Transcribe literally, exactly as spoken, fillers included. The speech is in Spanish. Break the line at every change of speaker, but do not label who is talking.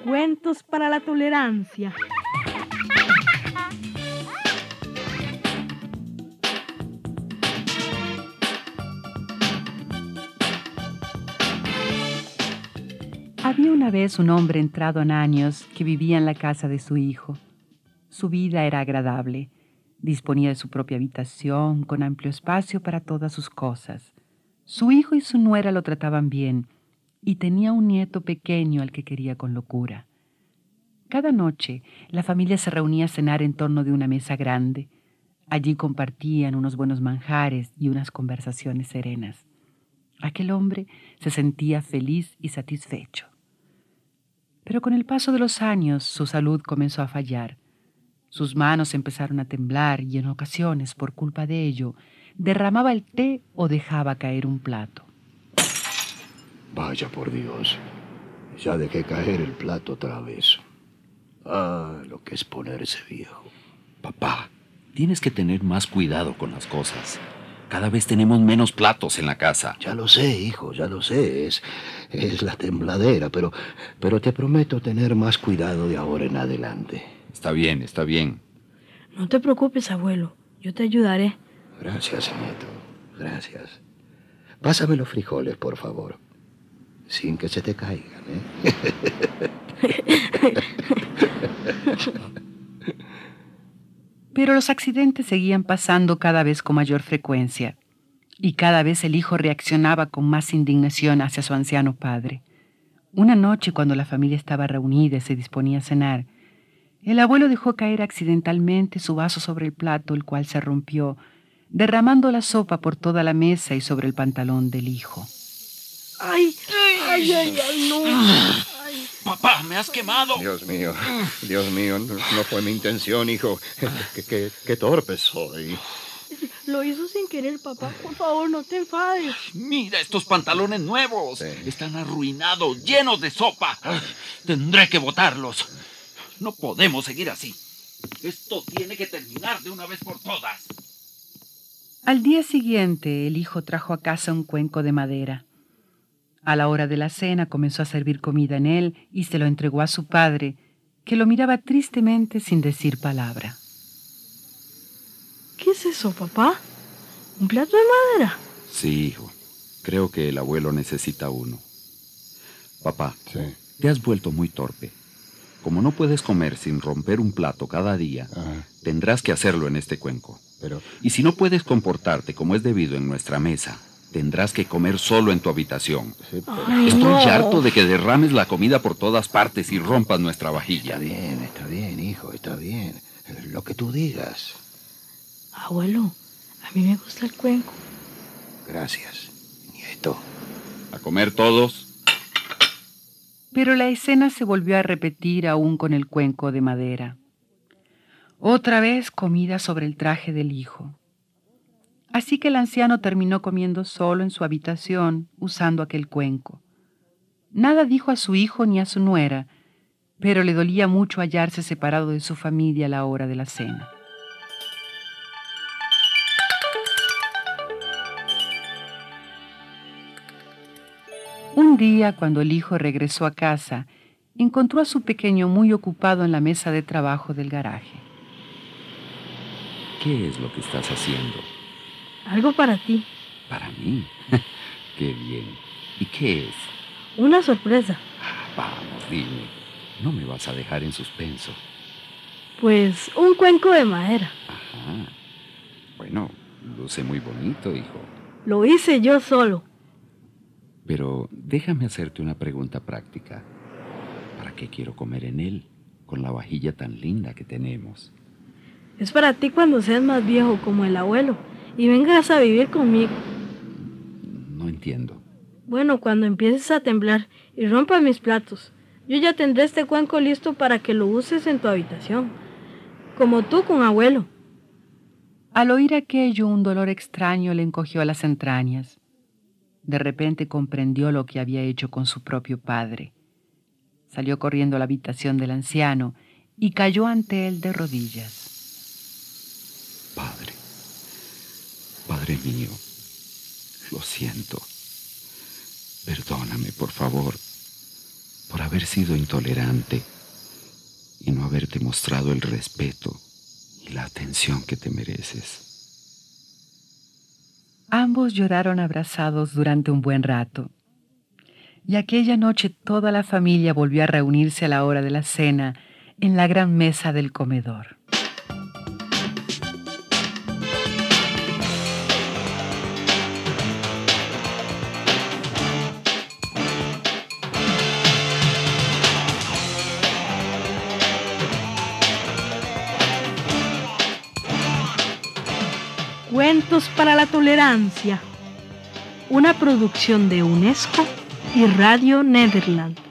Cuentos para la tolerancia.
Había una vez un hombre entrado en años que vivía en la casa de su hijo. Su vida era agradable. Disponía de su propia habitación, con amplio espacio para todas sus cosas. Su hijo y su nuera lo trataban bien, y tenía un nieto pequeño al que quería con locura. Cada noche, la familia se reunía a cenar en torno de una mesa grande. Allí compartían unos buenos manjares y unas conversaciones serenas. Aquel hombre se sentía feliz y satisfecho. Pero con el paso de los años, su salud comenzó a fallar. Sus manos empezaron a temblar y en ocasiones, por culpa de ello, derramaba el té o dejaba caer un plato.
Vaya por Dios, ya dejé caer el plato otra vez. Ah, lo que es ponerse viejo.
Papá, tienes que tener más cuidado con las cosas. Cada vez tenemos menos platos en la casa.
Ya lo sé, hijo, ya lo sé. Es, es la tembladera, pero, pero te prometo tener más cuidado de ahora en adelante.
Está bien, está bien.
No te preocupes, abuelo. Yo te ayudaré.
Gracias, nieto. Gracias. Pásame los frijoles, por favor. Sin que se te caigan, ¿eh?
Pero los accidentes seguían pasando cada vez con mayor frecuencia, y cada vez el hijo reaccionaba con más indignación hacia su anciano padre. Una noche, cuando la familia estaba reunida y se disponía a cenar, el abuelo dejó caer accidentalmente su vaso sobre el plato, el cual se rompió, derramando la sopa por toda la mesa y sobre el pantalón del hijo.
¡Ay! ¡Ay, ay, ay, no! Ay.
Papá, me has quemado.
Dios mío, Dios mío, no, no fue mi intención, hijo. Qué, qué, qué torpe soy.
Lo hizo sin querer, papá. Por favor, no te enfades.
Mira estos pantalones nuevos.
Sí.
Están arruinados, llenos de sopa. Tendré que botarlos. No podemos seguir así. Esto tiene que terminar de una vez por todas.
Al día siguiente, el hijo trajo a casa un cuenco de madera. A la hora de la cena comenzó a servir comida en él y se lo entregó a su padre, que lo miraba tristemente sin decir palabra.
¿Qué es eso, papá? ¿Un plato de madera?
Sí, hijo. Creo que el abuelo necesita uno. Papá,
Sí.
te has vuelto muy torpe. Como no puedes comer sin romper un plato cada día,
Ajá.
tendrás que hacerlo en este cuenco.
Pero,
Y si no puedes comportarte como es debido en nuestra mesa, tendrás que comer solo en tu habitación.
sí, pero-
Ay,
Estoy
no.
harto de que derrames la comida por todas partes y rompas nuestra
Está
vajilla.
bien, está bien, hijo, está bien. Lo que tú digas.
Abuelo, a mí me gusta el cuenco.
Gracias, nieto.
¿A comer todos?
Pero la escena se volvió a repetir aún con el cuenco de madera. Otra vez comida sobre el traje del hijo. Así que el anciano terminó comiendo solo en su habitación, usando aquel cuenco. Nada dijo a su hijo ni a su nuera, pero le dolía mucho hallarse separado de su familia a la hora de la cena. Un día, cuando el hijo regresó a casa, encontró a su pequeño muy ocupado en la mesa de trabajo del garaje.
¿Qué es lo que estás haciendo?
Algo para ti.
Para mí. Qué bien. ¿Y qué es?
Una sorpresa.
Vamos, dime. No me vas a dejar en suspenso.
Pues un cuenco de madera.
Ajá. Bueno, luce muy bonito, hijo.
Lo hice yo solo.
Pero déjame hacerte una pregunta práctica. ¿Para qué quiero comer en él, con la vajilla tan linda que tenemos?
Es para ti cuando seas más viejo como el abuelo y vengas a vivir conmigo.
No entiendo.
Bueno, cuando empieces a temblar y rompas mis platos, yo ya tendré este cuenco listo para que lo uses en tu habitación, como tú con abuelo.
Al oír aquello, un dolor extraño le encogió a las entrañas. De repente comprendió lo que había hecho con su propio padre. Salió corriendo a la habitación del anciano y cayó ante él de rodillas.
Padre, Padre mío, lo siento. Perdóname, por favor. por haber sido intolerante y no haberte mostrado el respeto y la atención que te mereces.
Ambos lloraron abrazados durante un buen rato. Y aquella noche toda la familia volvió a reunirse a la hora de la cena en la gran mesa del comedor.
Cuentos para la Tolerancia, una producción de UNESCO y Radio Nederland.